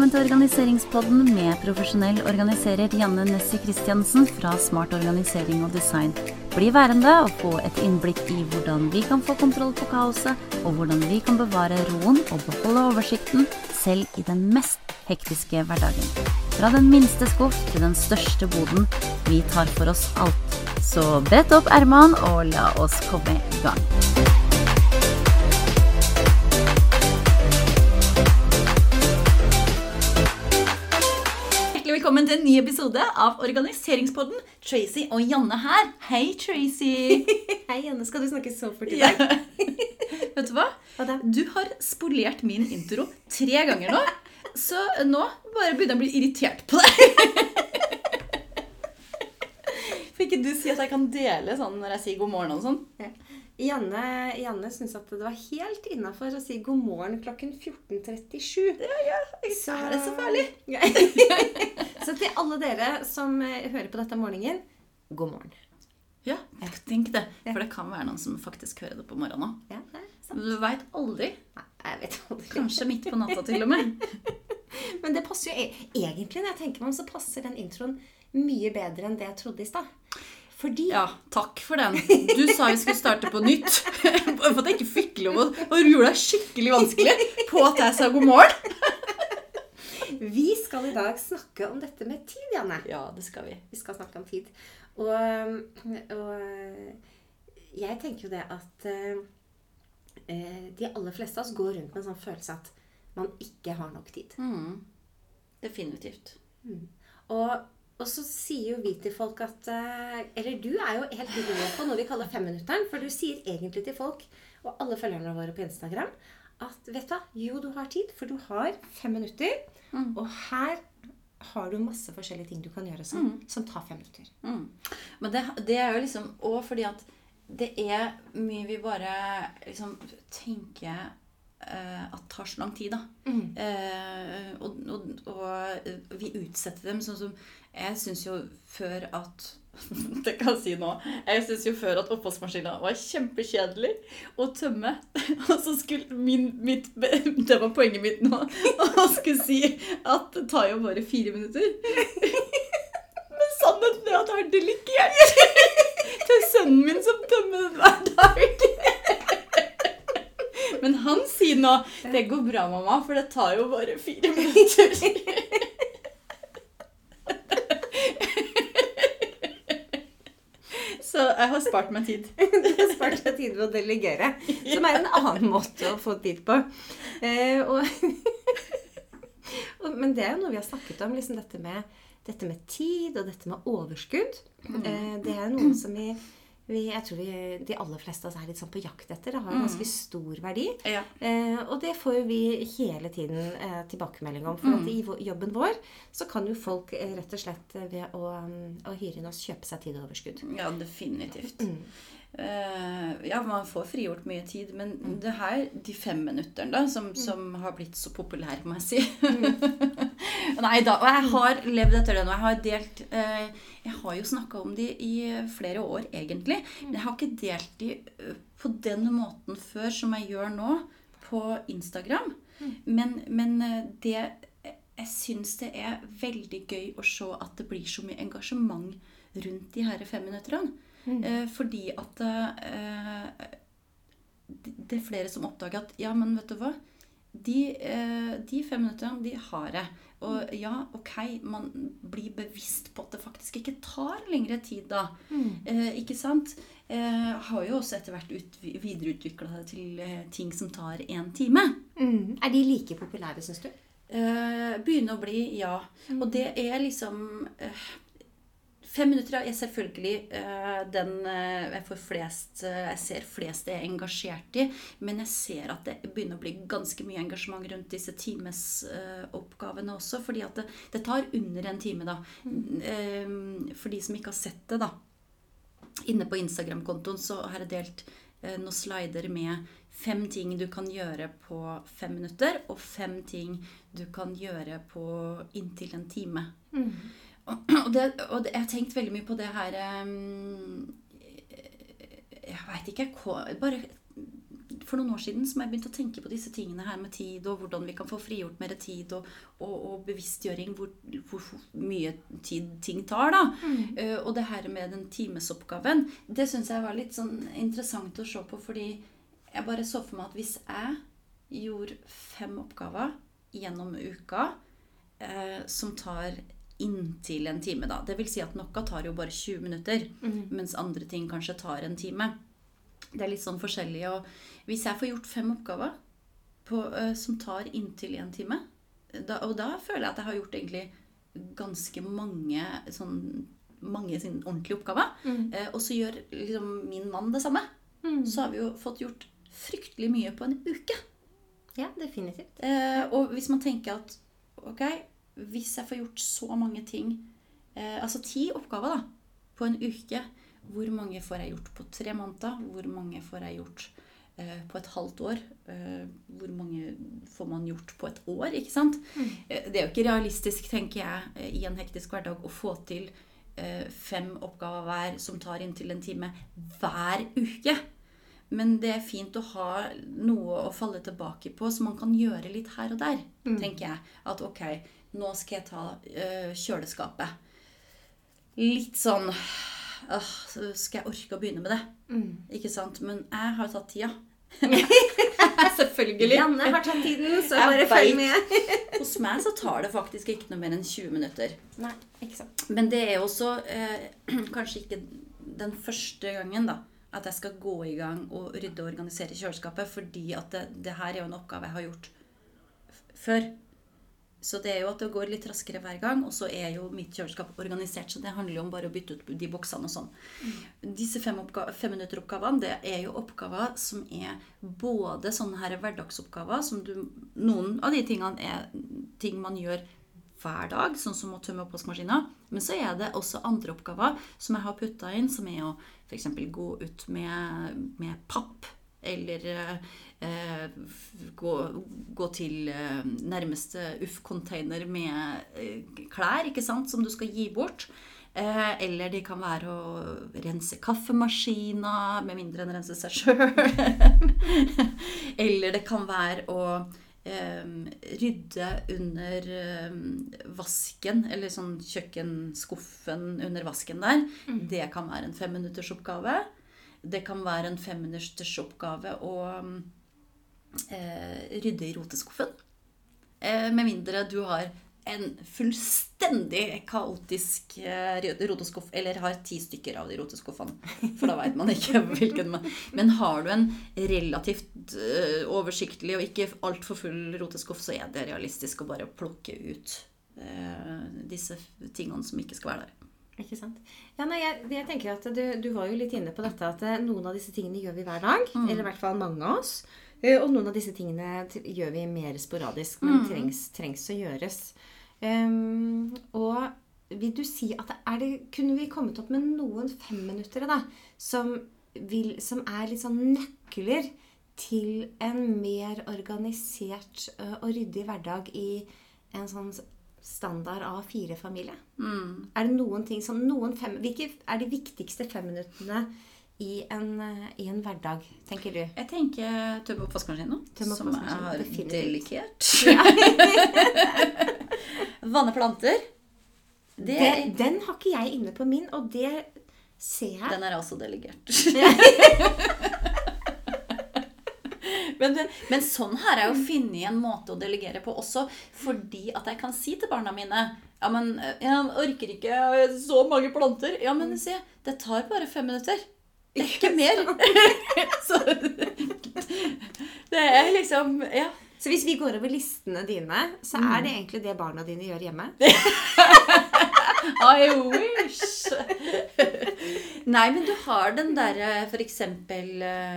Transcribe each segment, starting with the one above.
Velkommen til Organiseringspodden med profesjonell organiserer Janne Nessie Christiansen fra Smart Organisering og Design. Bli værende og få et innblikk i hvordan vi kan få kontroll på kaoset, og hvordan vi kan bevare roen og beholde oversikten, selv i den mest hektiske hverdagen. Fra den minste skuff til den største boden, vi tar for oss alt. Så brett opp ermene og la oss komme i gang. Velkommen til en ny episode av Organiseringspodden. Tracy og Janne her. Hei, Tracy. Hei, Janne. Skal du snakke så fort i dag? Ja. Vet du hva? Hva da? Du har spolert min intro 3 ganger nå, så nå bare begynner jeg å bli irritert på deg. For ikke du si at jeg kan dele sånn når jeg sier god morgen og sånn? Ja. Janne synes at det var helt innenfor å si god morgen klokken 14:37. Ja, så er det så farlig. Ja. Så til alle dere som hører på dette morgenen, god morgen. Ja, tenk det. For det kan være noen som faktisk hører det på morgenen. Ja, det er sant. Du vet aldri. Nei, jeg vet aldri. Kanskje midt på natta til og med. Men det passer jo egentlig, når jeg tenker meg om, så passer den introen mye bedre enn det jeg trodde i sted. Fordi... Ja, takk for den. Du sa vi skulle starte på nytt. For at jeg ikke fikk lov å gjøre deg skikkelig vanskelig på at jeg sa god morgen. Vi skal i dag snakke om dette med tid, Janne. Ja, det skal vi. Vi skal snakke om tid. Og jeg tenker jo det at de aller fleste av oss går rundt med en sånn følelse at man ikke har nok tid. Definitivt. Og så sier jo vi til folk at, eller du er jo helt rå på noe vi kaller 5-minutteren, for du sier egentlig til folk, og alle følgerne våre på Instagram, at vet du, jo du har tid, for du har 5 minutter, og her har du masse forskjellige ting du kan gjøre som tar 5 minutter. Men det er jo liksom, og fordi at det er mye vi bare liksom tenker at det tar så lang tid da. Og vi utsetter dem sånn som jeg synes jo før at det kan jeg si nå, jeg synes jo før at oppvaskmaskinen var kjempekjedelig å tømme, og så skulle det var poenget mitt nå, og skulle si at det tar jo bare 4 minutter. Men sannheten er at jeg har delegert til sønnen min som tømmer den hver dag. Men han sier nå, det går bra, mamma, for det tar jo bare 4 minutter. Så jeg har spart meg tid. Du har spart deg tid ved å delegere, som er en annen måte å få tid på. Men det er jo noe vi har snakket om, liksom dette med tid og dette med overskudd. Det er noe som jeg tror de aller fleste av oss er litt sånn på jakt etter. Det har en ganske stor verdi. Ja. Og det får jo vi hele tiden tilbakemelding om. For at i jobben vår så kan jo folk rett og slett ved å hyre inn oss kjøpe seg tid og overskudd. Ja, definitivt. Ja, man får frigjort mye tid, men det her, de 5 minutterne da, som har blitt så populær, må jeg si. Nei da, og jeg har levd etter det nå. Jeg har jo snakket om de i flere år egentlig, men jeg har ikke delt de på den måten før som jeg gjør nå på Instagram. Men jeg synes det er veldig gøy å se at det blir så mye engasjement rundt de her 5 minutterne. Fordi at det er flere som oppdager at ja, men vet du hva? De 5 minutterne, de har jeg. Og ja, ok, man blir bevisst på at det faktisk ikke tar lengre tid da. Ikke sant? Har jo også etter hvert videreutviklet det til ting som tar 1 time. Er de like populære, synes du? Begynner å bli, ja. Og det er liksom... 5 minutter er selvfølgelig den jeg ser flest er engasjert i, men jeg ser at det begynner å bli ganske mye engasjement rundt disse timesoppgavene også, fordi at det tar under 1 time da. For de som ikke har sett det da, inne på Instagram-kontoen så har jeg delt noen slider med 5 ting du kan gjøre på 5 minutter, og 5 ting du kan gjøre på inntil 1 time. Og jeg har tenkt veldig mye på det her jeg vet ikke, bare for noen år siden som jeg begynte å tenke på disse tingene her med tid, og hvordan vi kan få frigjort mer tid, og bevisstgjøring hvor mye tid ting tar da. Og det her med den timesoppgaven, det synes jeg var litt sånn interessant å se på, fordi jeg bare så for meg at hvis jeg gjorde 5 oppgaver gjennom uka, som tar inntil en time da. Det vil si at noe tar jo bare 20 minutter, mens andre ting kanskje tar en time. Det litt sånn forskjellig, og hvis jeg får gjort 5 oppgaver som tar inntil en time, og da føler jeg at jeg har gjort egentlig ganske mange sin ordentlige oppgaver, og så gjør liksom min mann det samme. Så har vi jo fått gjort fryktelig mye på en uke. Ja, definitivt. Og hvis man tenker at, ok, hvis jeg får gjort så mange ting, altså 10 oppgaver da, på en uke, hvor mange får jeg gjort på 3 måneder, hvor mange får jeg gjort på et halvt år, hvor mange får man gjort på et år, ikke sant? Det jo ikke realistisk, tenker jeg, i en hektisk hverdag å få til 5 oppgaver hver som tar inntil en time hver uke. Men det fint å ha noe å falle tilbake på, så man kan gjøre litt her og der, tenker jeg. At ok, nå skal jeg ta kjøleskapet. Litt sånn, skal jeg orke å begynne med det? Ikke sant? Men jeg har tatt tida. Selvfølgelig. Janne har tatt tiden, så bare følg med. Hos meg så tar det faktisk ikke noe mer enn 20 minutter. Nei, ikke sant. Men det også kanskje ikke den første gangen da, at jeg skal gå i gang og rydde og organisere kjøleskapet, fordi at det her jo en oppgave jeg har gjort før. Så det jo at det går litt raskere hver gang, og så jo mitt kjøleskap organisert, så det handler jo om bare å bytte ut de boksene og sånn. Disse 5 minutter-oppgavene, det jo oppgaver som både sånne her hverdagsoppgaver, som noen av de tingene ting man gjør hver dag, sånn som å tømme oppvaskmaskinen, men så det også andre oppgaver som jeg har puttet inn, som å for eksempel gå ut med papp, eller gå til nærmeste UF-container med klær, ikke sant, som du skal gi bort. Eller det kan være å rense kaffemaskiner, med mindre enn rense seg selv. Eller det kan være å rydde under vasken, eller sånn kjøkkenskuffen under vasken der. Det kan være en 5 minutters oppgave. Det kan være en 5 minutters oppgave å rydde i roteskuffen. Med mindre du har en fullstendig kaotisk roteskuff, eller har 10 stykker av de roteskuffene, for da vet man ikke hvilken man. Men har du en relativt oversiktlig og ikke alt for full roteskuff, så det realistisk å bare plukke ut disse tingene som ikke skal være der. Ikke sant? Ja, nei, jeg tenker at du var jo litt inne på dette, at noen av disse tingene gjør vi hver dag, eller i hvert fall mange av oss, og noen av disse tingene gjør vi mer sporadisk, men trengs å gjøres. Og vil du si at kunne vi kommet opp med noen 5 minutter da, som litt sånn nøkler til en mer organisert og ryddig hverdag i en sånn standard A4-familie? Det noen ting som hvilke de viktigste 5 minuttene i en hverdag, tenker du? Jeg tenker tømme oppvaskmaskinen, som har delikert. Vanne planter. Den har ikke jeg inne på min, og det ser jeg. Den også delegert. Men sånn har jeg jo funnet en måte å delegere på også, fordi at jeg kan si til barna mine, ja, men jeg orker ikke så mange planter. Ja, men se, det tar bare 5 minutter. Ikke mer. Så det liksom, ja. Så hvis vi går over listene dine, så det egentlig det barna dine gjør hjemme? I wish. Nei, men du har den der, for eksempel,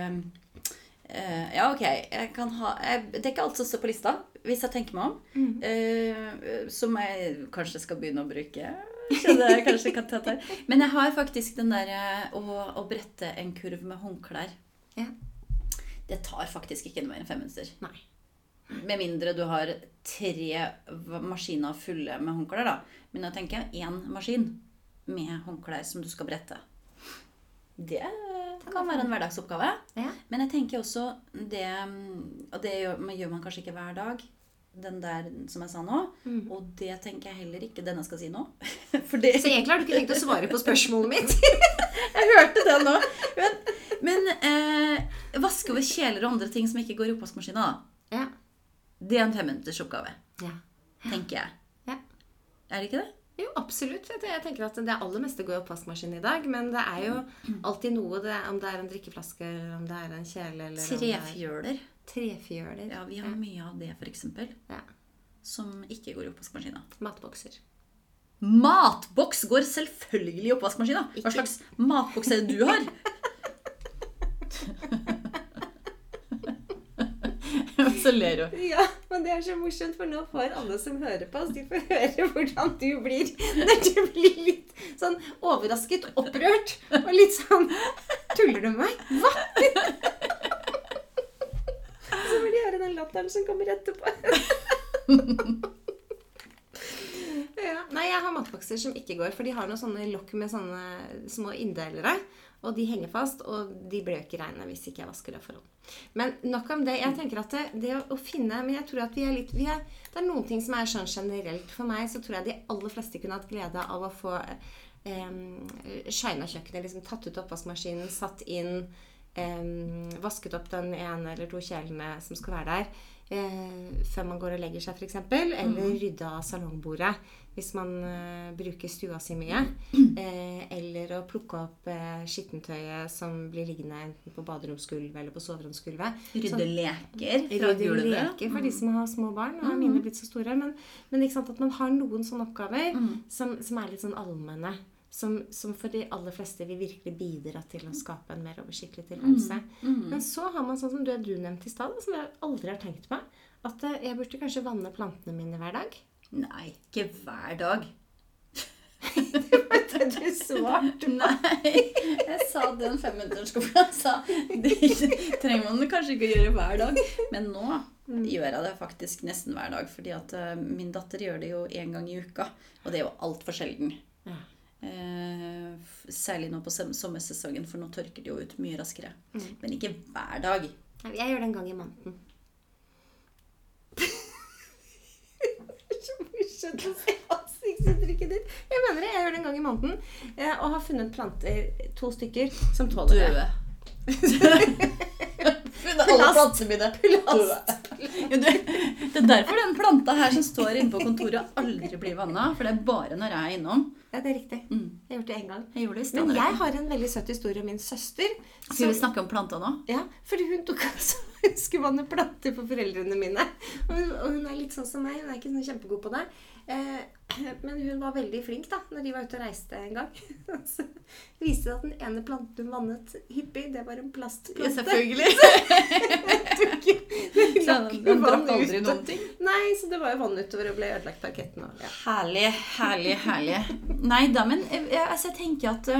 ja, ok, det ikke alt som står på lista, hvis jeg tenker meg om, som jeg kanskje skal begynne å bruke. Jeg kanskje kan ta det. Men jeg har faktisk den der å brette en kurv med håndklær. Ja. Det tar faktisk ikke noe mer enn 5 minutter. Nei. Med mindre du har 3 maskiner fulle med håndklær da. Men nå tenker jeg 1 maskin med håndklær som du skal brette. Det Det kan være en hverdagsoppgave. Ja. Men jeg tenker også det, og det gjør man kanskje ikke hver dag, den der som jeg sa nå, og det tenker jeg heller ikke den jeg skal si nå. For det... Så egentlig har du ikke tenkt å svare på spørsmålet mitt? Jeg hørte det nå. Men vaske over kjeler og andre ting som ikke går i oppvaskmaskinen da. Ja. Det er en 5-minutters oppgave, Ja. tenker jeg. Ja. Er det ikke det? Jo, absolutt. Jeg tenker at det aller meste går i oppvaskmaskinen i dag, men det er jo alltid noe, om det er en drikkeflaske, eller om det er en kjele, eller Trefjøler. Trefjøler. Ja, vi har mye av det, for eksempel. Ja. Som ikke går i oppvaskmaskinen. Matbokser. Matboks går selvfølgelig i oppvaskmaskinen. Hva slags matboks er det du har? Så ler du. Ja, men det er så morsomt, for nå får alle som hører på oss, de får høre hvordan du blir, når du blir litt sånn overrasket, opprørt, og litt sånn, tuller du med meg? Hva? Så vil de høre den latteren som kommer etterpå. Ja. Nei, jeg har matbokser som ikke går, for de har noen sånne lokk med sånne små inndelere, og de henger fast, og de blir ikke regnet hvis ikke jeg vasker det forhånd. Men nok om det. Jeg tenker at det å finne, men jeg tror at det er noen ting som er sånn generelt for meg, så tror jeg de aller fleste kunne hatt glede av å få shina kjøkkenet, liksom tatt ut oppvaskmaskinen, satt inn, vasket opp den ene eller to kjelene som skal være der, før man går og legger seg for eksempel, eller rydde av salongbordet hvis man bruker stua si mye, eller å plukke opp skittentøyet som blir liggende enten på baderomsgulvet eller på soveromsgulvet. Rydde leker fra gulvet. Rydde leker for de som har små barn, og mine er blitt så store, men ikke sant, at man har noen sånne oppgaver som er litt sånn allmenne, som for de aller fleste vil virkelig bidra til å skape en mer oversiktlig tilværelse. Men så har man sånn som du nevnte i stedet, som jeg aldri har tenkt på, at jeg burde kanskje vanne plantene mine hver dag. Nei, ikke hver dag. Det var det du svarte. Nei, jeg sa den 5-minutterskolen. Jeg sa, det trenger man kanskje ikke å gjøre hver dag. Men nå gjør jeg det faktisk nesten hver dag, fordi at min datter gjør det jo 1 gang i uka, og det er jo alt for sjelden. Ja. Særlig nå på sommersesongen, for nå tørker det jo ut mye raskere. Men ikke hver dag. Jeg gjør det 1 gang i måneden. Det er så morsomt å se ansiktsuttrykket ditt. Jeg mener det, jeg gjør det 1 gang i måneden, og har funnet planter, 2 stykker, som tåler det. Funnet alle plantene mine. Det er derfor den planta her som står inne på kontoret aldri blir vannet, for det er bare når jeg er innom. Ja, det er riktig. Jeg har gjort det 1 gang. Jeg gjorde det i stedet. Men jeg har en veldig søt historie om min søster. Skal vi snakke om planta nå? Ja, fordi hun tok altså, hun skulle vanne planter for foreldrene mine. Og hun er litt sånn som meg, hun er ikke sånn kjempegod på det. Men hun var veldig flink da, når de var ute og reiste en gang. Så viste det at den ene planten hun vannet hyppig, det var en plastplante. Ja, selvfølgelig. Så den drakk aldri noen ting? Nei, så det var jo vann utover og ble ødelagt parketten. Og, ja. Herlig, herlig, herlig. Nei da, men jeg tenker at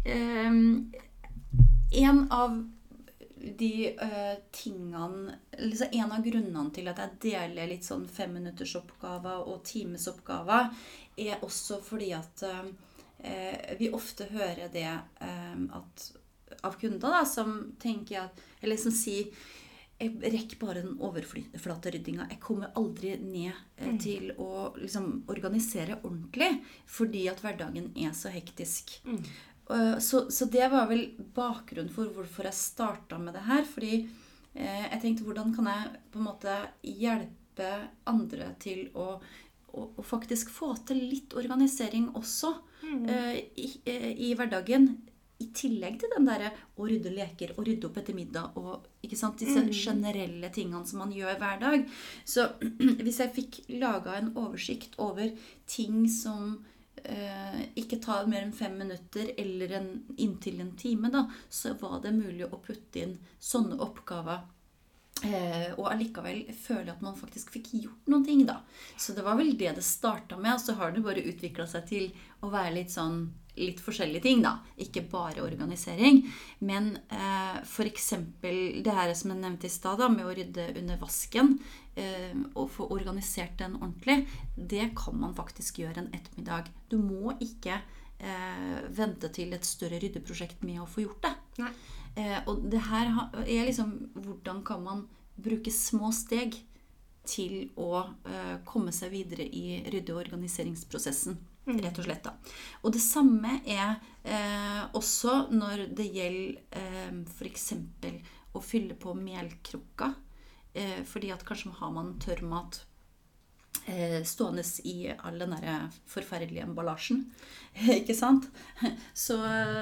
en av de tingene, liksom en av grunnene til at jeg deler litt sånn 5-minuttersoppgaver og timesoppgaver, er også fordi at vi ofte hører det at, av kunder da, som tenker at, eller som sier, jeg rekker bare den overflateryddinga. Jeg kommer aldri ned til å liksom, organisere ordentlig, fordi at hverdagen er så hektisk. Så det var vel bakgrunnen for hvorfor jeg startet med det her, fordi jeg tenkte, hvordan kan jeg på en måte hjelpe andre til å faktisk få til litt organisering også i hverdagen, i tillegg til den der å rydde leker og rydde opp etter middag og ikke sant, disse generelle tingene som man gjør hver dag. Så hvis jeg fikk laget en oversikt over ting som ikke tar mer enn 5 minutter eller inntil en time da, så var det mulig å putte inn sånne oppgaver og allikevel føle at man faktisk fikk gjort noen ting da. Så det var vel det startet med, og så har det bare utviklet seg til å være litt forskjellige ting da, ikke bare organisering, men for eksempel det her som jeg nevnte i sted da, med å rydde under vasken og få organisert den ordentlig, det kan man faktisk gjøre en ettermiddag. Du må ikke vente til et større ryddeprosjekt med å få gjort det. Nei. Og det her er liksom, hvordan kan man bruke små steg til å komme seg videre i rydde- og organiseringsprosessen, rett og slett da. Og det samme er også når det gjelder for eksempel å fylle på melkrukka, fordi at kanskje har man tørrmat stående i all den der forferdelige emballasjen, ikke sant? Så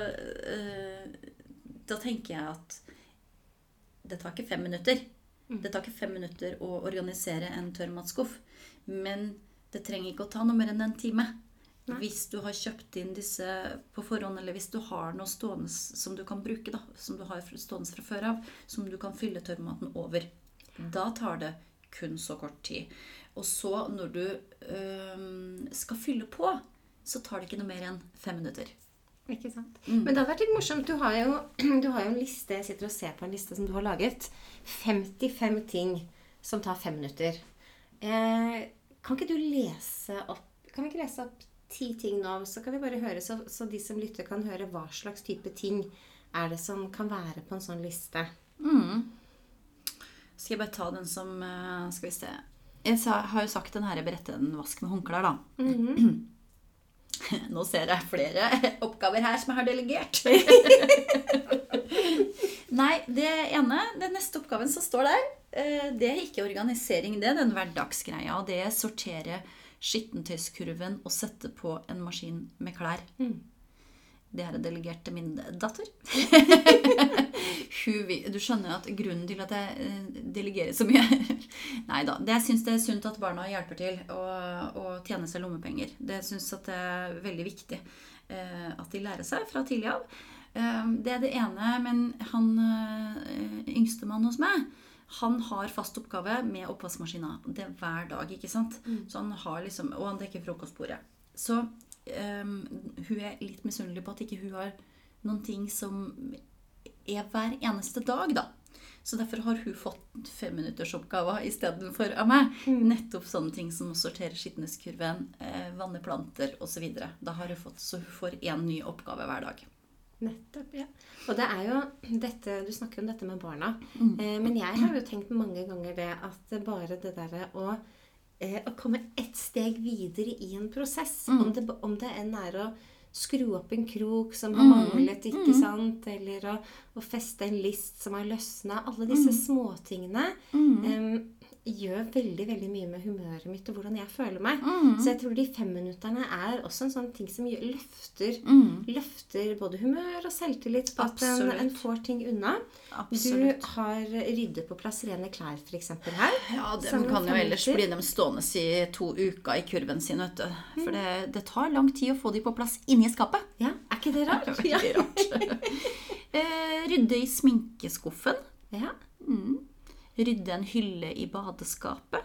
da tenker jeg at det tar ikke 5 minutter. Det tar ikke 5 minutter å organisere en tørrmatskuff, men det trenger ikke å ta noe mer enn en time. Nei. Hvis du har kjøpt inn disse på forhånd, eller hvis du har noe stående som du kan bruke, da, som du har stående fra før av, som du kan fylle tørrmaten over. Da tar det kun så kort tid. Og så når du skal fylle på, så tar det ikke noe mer enn 5 minutter. Ikke sant? Men det har vært litt morsomt. Du har jo en liste, jeg sitter og ser på en liste som du har laget. 55 ting som tar 5 minutter. Kan ikke du lese opp, kan vi ikke lese opp 10 ting nå, så kan vi bare høre, så de som lytter kan høre hva slags type ting er det som kan være på en sånn liste. Skal jeg bare ta den som, skal vi se. Jeg har jo sagt den her, berette en vask med håndklær da. Nå ser jeg flere oppgaver her som jeg har delegert. Nei, det ene, den neste oppgaven som står der, det er ikke organisering, det er den hverdagsgreia, og det er sortere skittentøyskurven og sette på en maskin med klær. Det er delegert til min datter. Du skjønner at grunnen til at jeg delegerer så mye Neida, jeg synes det er sunt at barna hjelper til å tjene seg lommepenger. Det synes at det er veldig viktig at de lærer seg fra tidlig av. Det er det ene, men han yngste mann hos meg, han har fast oppgave med oppvaskmaskina. Det er hver dag, ikke sant? Så han har liksom, og han dekker frokostbordet. Så hun er litt misunnelig på at ikke hun har noen ting som er hver eneste dag da. Så derfor har hun fått 5 minutters oppgaver i stedet for av meg. Nettopp sånne ting som å sortere skittentøyskurven, vanne planter og så videre. Da har hun fått, så hun får en ny oppgave hver dag. Nettopp, ja. Og det er jo dette, du snakker om dette med barna, men jeg har jo tenkt mange ganger det at bare det der å komme et steg videre i en prosess, om det enn er å skru opp en krok som har manglet, ikke sant? Eller å feste en list som har løsnet. Alle disse småtingene gjør veldig, veldig mye med humøret mitt og hvordan jeg føler meg. Så jeg tror de 5 minutterne er også en sånn ting som løfter både humør og selvtillit på at en får ting unna. Absolutt. Du har ryddet på plass rene klær for eksempel her. Ja, de kan jo ellers bli dem stående i 2 uker i kurven sin, vet du. For det tar lang tid å få de på plass inne i skapet. Ja, er ikke det rart? Det er veldig rart. Rydde i sminkeskuffen. Ja. Rydde en hylle i badeskapet.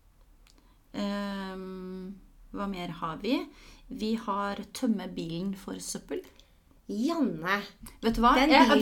Hva mer har vi? Vi har tømme bilen for søppel. Janne, vet du hva?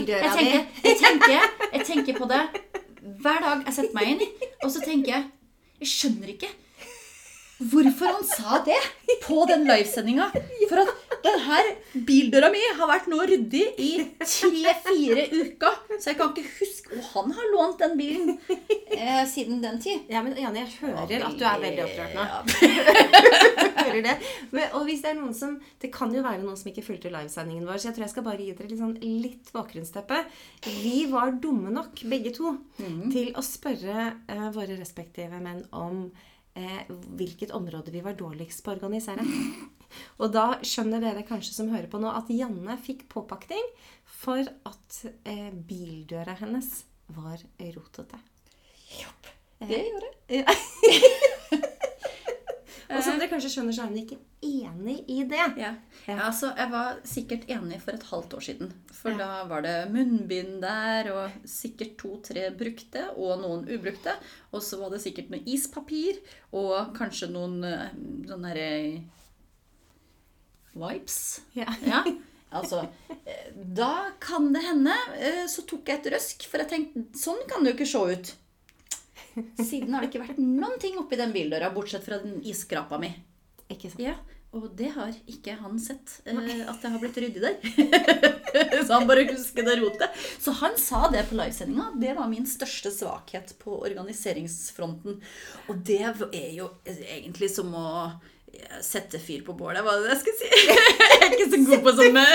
Jeg tenker på det hver dag jeg setter meg inn, og så tenker jeg skjønner ikke hvorfor han sa det på den livesendinga. For at denne bildøra mi har vært nå ryddig i 3-4 uker. Så jeg kan ikke huske. Og han har lånt den bilen siden den tid. Ja, men Janne, jeg hører at du er veldig opprørt nå. Ja. Hører det. Og hvis det er noen som, det kan jo være noen som ikke fulgte livesendingen vår, så jeg tror jeg skal bare gi dere litt bakgrunnsteppe. Vi var dumme nok, begge to, til å spørre våre respektive menn om hvilket område vi var dårligst på å organisere. Og da skjønner dere kanskje som hører på nå at Janne fikk påpakning for at bildøra hennes var rotete. Jopp, det gjorde jeg. Ja. Og som dere kanskje skjønner, så er hun ikke enig i det. Ja. Altså, jeg var sikkert enig for et halvt år siden. For da var det munnbind der, og sikkert 2-3 brukte, og noen ubrukte. Og så var det sikkert noe ispapir, og kanskje noen sånne her wipes. Ja. Altså, da kan det hende, så tok jeg et røsk, for jeg tenkte, sånn kan det jo ikke se ut. Siden har det ikke vært noen ting oppi den bildøra, bortsett fra den isskrapa mi. Ikke sant? Ja, Og det har ikke han sett, at det har blitt ryddig der. Så han bare husker det rotet. Så han sa det på livesendinga. Det var min største svakhet på organiseringsfronten. Og det er jo egentlig som å sette fyr på bålet. Hva er det jeg skal si? Jeg er ikke så god på sånne...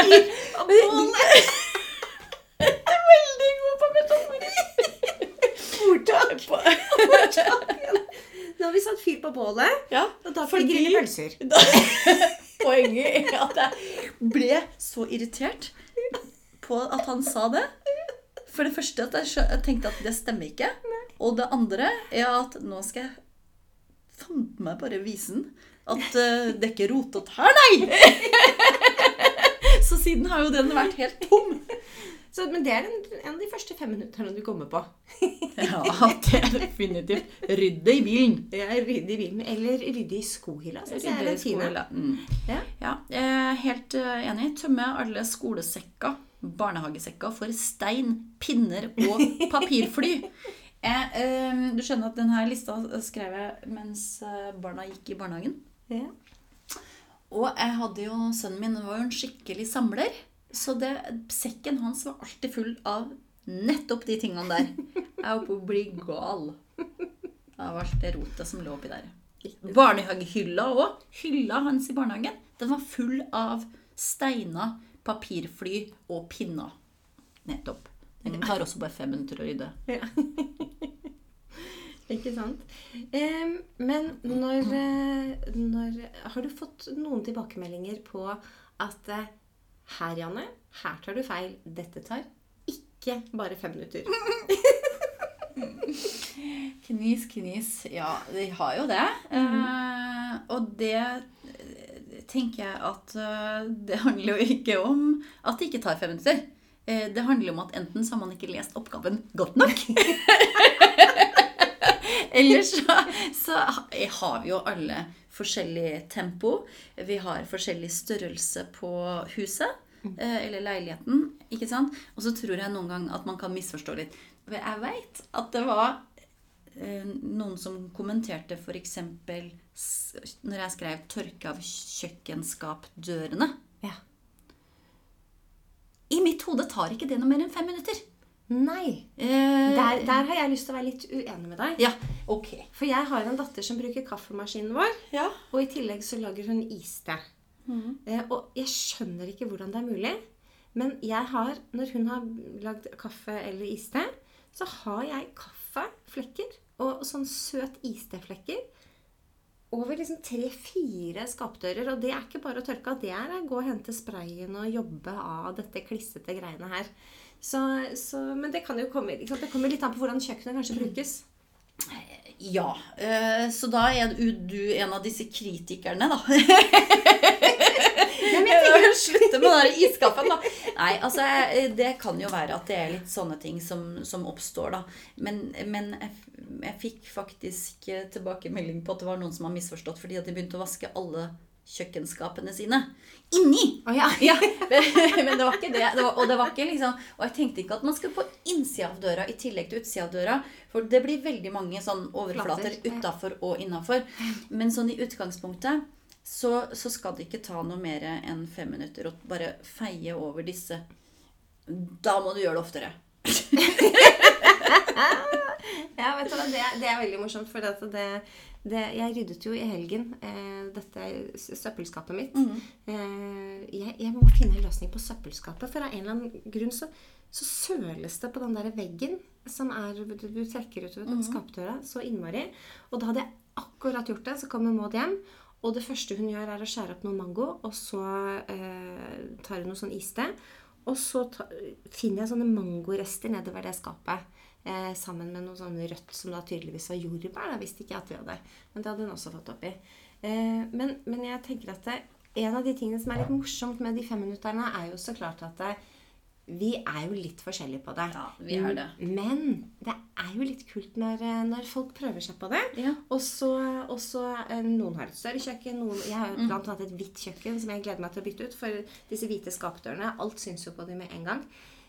Jeg er veldig god på metaforer. Ordtak. Nå har vi satt fyr på bålet, Ja, og da får vi grille pølser. Poenget er at jeg ble så irritert på at han sa det. For det første at jeg tenkte at det stemmer ikke. Og det andre er at nå skal jeg fant meg bare visen at det er ikke rotet her, nei! Så siden har jo den vært helt tom. Så, men det er en av de første 5 minutterne du kommer på. Ja, det er definitivt. Rydde i bilen. Ja, rydde i bilen, eller rydde i skohylla, synes jeg er den fine. Ja. Ja, jeg er helt enig. Tømme alle skolesekker, barnehagesekker for stein, pinner og papirfly. Du skjønner at denne lista skrev jeg mens barna gikk i barnehagen. Ja. Og jeg hadde jo, sønnen min var jo en skikkelig samler, så sekken hans var alltid full av nettopp de tingene der. Jeg var på å bli gal av alt det rotet som lå oppi der. Barnehagehylla også, hylla hans i barnehagen, den var full av steiner, papirfly og pinner. Nettopp. Det tar også bare 5 minutter å rydde. Ja. Ikke sant? Men når har du fått noen tilbakemeldinger på at her, Janne, her tar du feil. Dette tar ikke bare 5 minutter. Knis. Ja, de har jo det. Og det tenker jeg at det handler jo ikke om at det ikke tar 5 minutter. Det handler om at enten så har man ikke lest oppgaven godt nok. Ellers så har vi jo alle forskjellig tempo. Vi har forskjellig størrelse på huset, eller leiligheten, ikke sant? Og så tror jeg noen gang at man kan misforstå litt. Jeg vet at det var noen som kommenterte for eksempel når jeg skrev tørke av kjøkkenskapdørene. Ja. I mitt hode tar ikke det noe mer enn 5 minutter. Nei. Der har jeg lyst til å være litt uenig med deg. Ja, ok. For jeg har en datter som bruker kaffemaskinen vår, Ja. og i tillegg så lager hun iste. Og jeg skjønner ikke hvordan det er mulig, men når hun har lagd kaffe eller iste, så har jeg kaffeflekker og sånn søt isteflekker over liksom 3-4 skapdører, og det er ikke bare å tørke av, det er å gå og hente sprayen og jobbe av dette klissete greiene her. Men det kan jo komme, det kommer litt an på hvordan kjøkkenet kanskje brukes. Ja, så da er du en av disse kritikerne da. Slutte med den der iskaffen da. Nei, altså det kan jo være at det er litt sånne ting som oppstår da. Men jeg fikk faktisk tilbakemelding på at det var noen som har misforstått fordi at de begynte å vaske alle kjøkkenskapene sine inni. Ja. Men det var ikke det. Og det var ikke liksom, og jeg tenkte ikke at man skulle på innsida av døra i tillegg til utsida av døra, for det blir veldig mange sånn overflater utenfor og innenfor. Men sånn i utgangspunktet så skal det ikke ta noe mer enn 5 minutter å bare feie over disse. Da må du gjøre det oftere. Ja, vet du hva, det er veldig morsomt, for jeg ryddet jo i helgen dette søppelskapet mitt. Jeg må finne en løsning på søppelskapet, for av en eller annen grunn så søles det på den der veggen som du trekker ut av skapdøra så innmari. Og da hadde jeg akkurat gjort det, så kommer Maud hjem, og det første hun gjør er å skjære opp noen mango, og så tar hun noe sånn iste, og så finner jeg sånne mangorester nedover det skapet. Sammen med noe sånn rødt som da tydeligvis var jordbær. Jeg visste ikke at vi hadde. Men det hadde hun også fått oppi. Men jeg tenker at en av de tingene som er litt morsomt med de 5 minutterne er jo så klart at vi er jo litt forskjellige på det. Ja, vi er det. Men det er jo litt kult når folk prøver seg på det. Ja. Og så noen har et større kjøkken. Jeg har blant annet et hvitt kjøkken som jeg gleder meg til å bytte ut. For disse hvite skapdørene, alt syns jo på dem med en gang.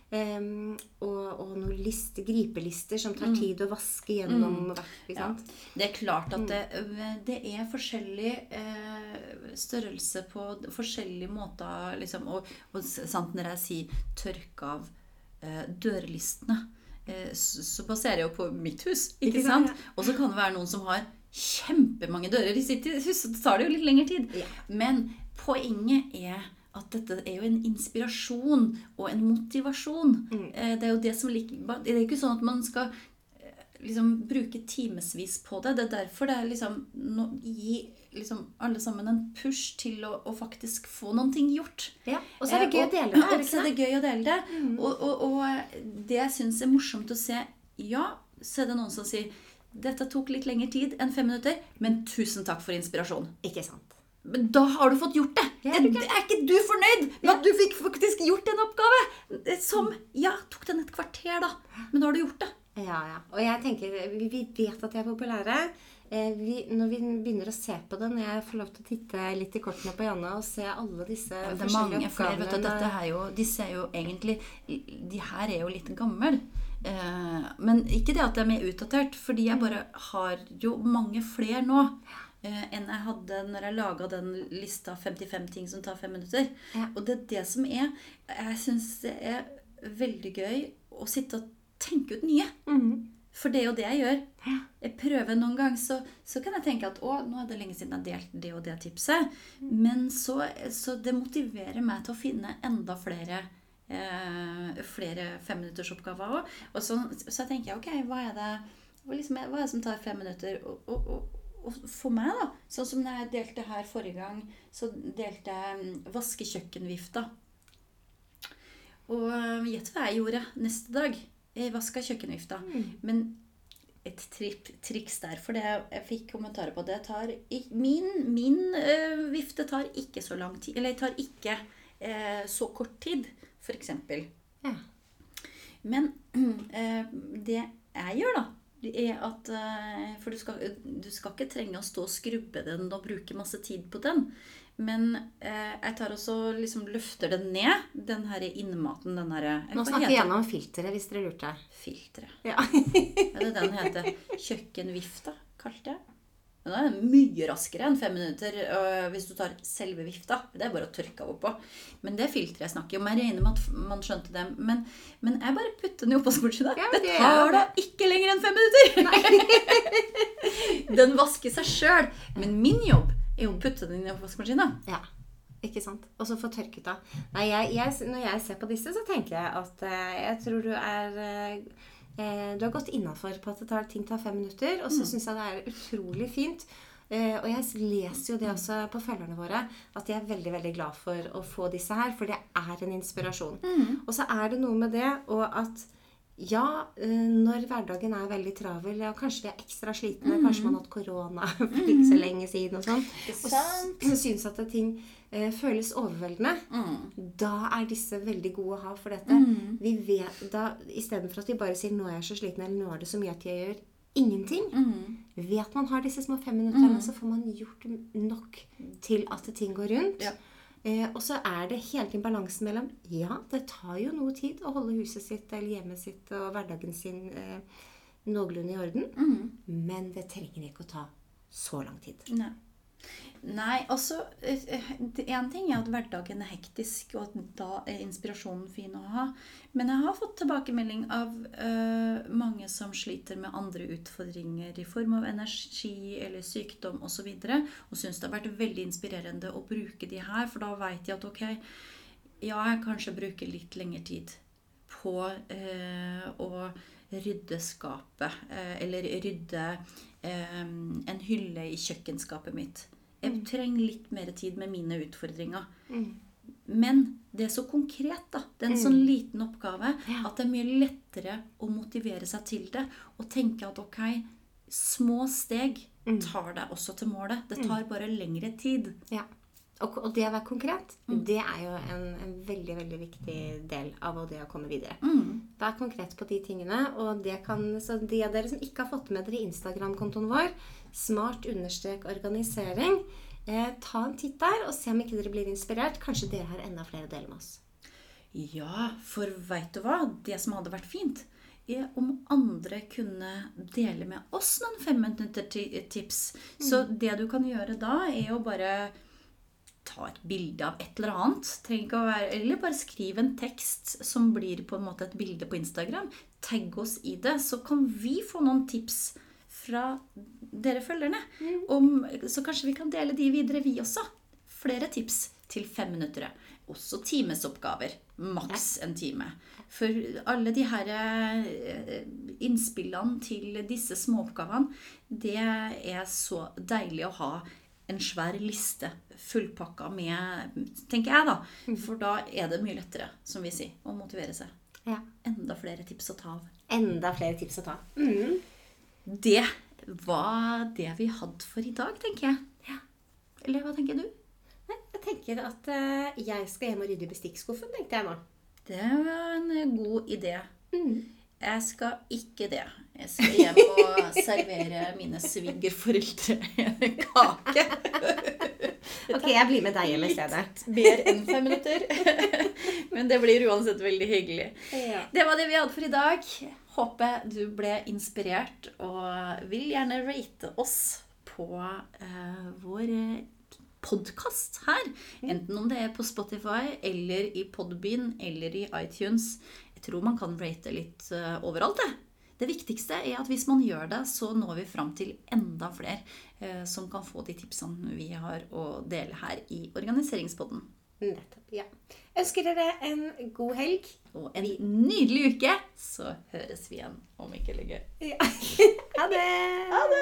og noen gripelister som tar tid å vaske gjennom hvert, ikke sant? Ja. Det klart at det forskjellig størrelse på forskjellige måter, liksom, og sant, når jeg sier tørke av dørlistene, så baserer jeg jo på mitt hus, ikke sant? Ja. Og så kan det være noen som har kjempemange dører i sitt hus, så tar det jo litt lengre tid. Ja. Men poenget at dette jo en inspirasjon og en motivasjon. Det jo det som det jo ikke sånn at man skal liksom bruke timesvis på det. Det derfor det liksom gi liksom alle sammen en push til å faktisk få noen ting gjort. Ja, og så det gøy å dele det. Og så det gøy å dele det. Og det jeg synes morsomt å se, ja, så det noen som sier, dette tok litt lengre tid enn 5 minutter, men tusen takk for inspirasjon. Ikke sant? Men da har du fått gjort det. Ikke du fornøyd med at du fikk faktisk gjort en oppgave som, ja, tok den et kvarter da, men da har du gjort det. Ja. Og jeg tenker, vi vet at jeg populære. Når vi begynner å se på det, når jeg får lov til å titte litt i kortene på Janne og se alle disse forskjellige oppgavene. Flere, vet du, dette her disse jo egentlig, de her jo litt gammel. Men ikke det at de utdatert, fordi jeg bare har jo mange flere nå enn jeg hadde når jeg laget den lista 55 ting som tar 5 minutter. Ja. Og det som jeg synes det veldig gøy å sitte og tenke ut nye. For det jo det jeg gjør. Jeg prøver noen gang, så kan jeg tenke at nå det lenge siden jeg delt det og det tipset. Men så det motiverer meg til å finne enda flere 5-minuttersoppgaver også. Og så tenker jeg, ok, hva det som tar 5 minutter? Og for meg da, sånn som når jeg delte her forrige gang, så delte jeg vaskekjøkkenvifta. Og gjett hva jeg gjorde neste dag? Jeg vasket kjøkkenvifta. Men et triks der, for det jeg fikk kommentarer på, det tar min vifte tar ikke så lang tid, eller tar ikke så kort tid, for eksempel. Ja. Men det jeg gjør da, at for du skal ikke trenge å stå og skrubbe den og bruke masse tid på den, men jeg tar også liksom løfter den ned, den her innmaten, den her. Nå snakker jeg gjennom filteret, hvis dere lurte. Filteret. Ja. Det den heter. Kjøkkenvifta, kalte jeg. Den mye raskere enn 5 minutter hvis du tar selve vifta. Det bare å tørke av oppå. Men det filteret jeg snakker om, jeg regner med at man skjønte det. Men jeg bare putter den i oppvaskmaskinen. Ja, det tar da ikke lenger enn 5 minutter. Den vasker seg selv. Men min jobb å putte den i oppvaskmaskinen. Ja, ikke sant? Og så få tørket av. Nei, når jeg ser på disse, så tenker jeg at jeg tror du har gått innenfor på at ting tar 5 minutter, og så synes jeg det utrolig fint. Og jeg leser jo det også på følgerne våre, at de veldig, veldig glad for å få disse her, for det en inspirasjon. Og så det noe med det, og at ja, når hverdagen veldig travel, og kanskje vi ekstra slitne, kanskje man har hatt korona for ikke så lenge siden og sånn, og så synes at ting føles overveldende, da disse veldig gode å ha for dette. Vi vet da, i stedet for at vi bare sier nå jeg så sliten, eller nå det så mye at jeg gjør ingenting, vet man har disse små 5 minutterne, så får man gjort nok til at ting går rundt. Ja. Og så det hele tiden balansen mellom, ja, det tar jo noe tid å holde huset sitt eller hjemmet sitt og hverdagen sin noenlunde i orden, men det trenger ikke å ta så lang tid. Nei, altså, en ting at hverdagen hektisk, og at da inspirasjonen fin å ha. Men jeg har fått tilbakemelding av mange som sliter med andre utfordringer i form av energi eller sykdom og så videre, og synes det har vært veldig inspirerende å bruke de her, for da vet jeg at ok, ja, jeg kanskje bruker litt lengre tid på å rydde skapet, eller rydde en hylle i kjøkkenskapet mitt. Jeg trenger litt mer tid med mine utfordringer. Men det så konkret da. Det en sånn liten oppgave at det mye lettere å motivere seg til det. Og tenke at ok, små steg tar deg også til målet. Det tar bare lengre tid. Ja. Og det å være konkret, det jo en veldig, veldig viktig del av det å komme videre. Vær konkret på de tingene, og så de av dere som ikke har fått med dere Instagram-kontoen vår, smart_organisering, ta en titt der, og se om ikke dere blir inspirert. Kanskje dere har enda flere å dele med oss. Ja, for vet du hva? Det som hadde vært fint, om andre kunne dele med oss noen 5 minutter tips. Så det du kan gjøre da, å bare ta et bilde av et eller annet. Trenger ikke å være, eller bare skrive en tekst som blir på en måte et bilde på Instagram. Tagg oss i det, så kan vi få noen tips fra dere følgerne. Så kanskje vi kan dele de videre vi også. Flere tips til 5 minutter. Også timesoppgaver. Maks en time. For alle de her innspillene til disse småoppgavene, det så deilig å ha en svær liste fullpakka med, tenker jeg da. For da det mye lettere, som vi sier, å motivere seg. Ja. Enda flere tips å ta av. Enda flere tips å ta. Det var det vi hadde for i dag, tenker jeg. Ja. Eller hva tenker du? Jeg tenker at jeg skal hjem og rydde bestikkskuffen, tenkte jeg nå. Det var en god idé. Jeg skal ikke det. Jeg skal hjem og servere mine svigerforeldre en kake. Ok, jeg blir med deg hjem i stedet. Mer enn 5 minutter. Men det blir uansett veldig hyggelig. Ja. Det var det vi hadde for i dag. Håper du ble inspirert og vil gjerne rate oss på vår podcast her. Enten om det på Spotify, eller i Podbean, eller i iTunes. Jeg tror man kan rate litt overalt det. Det viktigste at hvis man gjør det, så når vi frem til enda flere som kan få de tipsene vi har å dele her i Organiseringspodden. Nettopp, ja. Ønsker dere en god helg. Og en nydelig uke, så høres vi igjen om ikke lenge. Ja. Ha det! Ha det!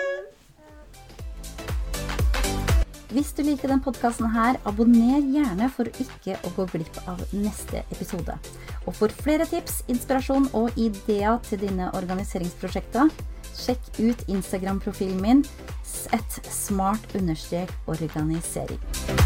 Hvis du liker den podcasten her, abonner gjerne for ikke å gå glipp av neste episode. Og for flere tips, inspirasjon og ideer til dine organiseringsprosjekter, sjekk ut Instagram-profilen min @smart_organisering.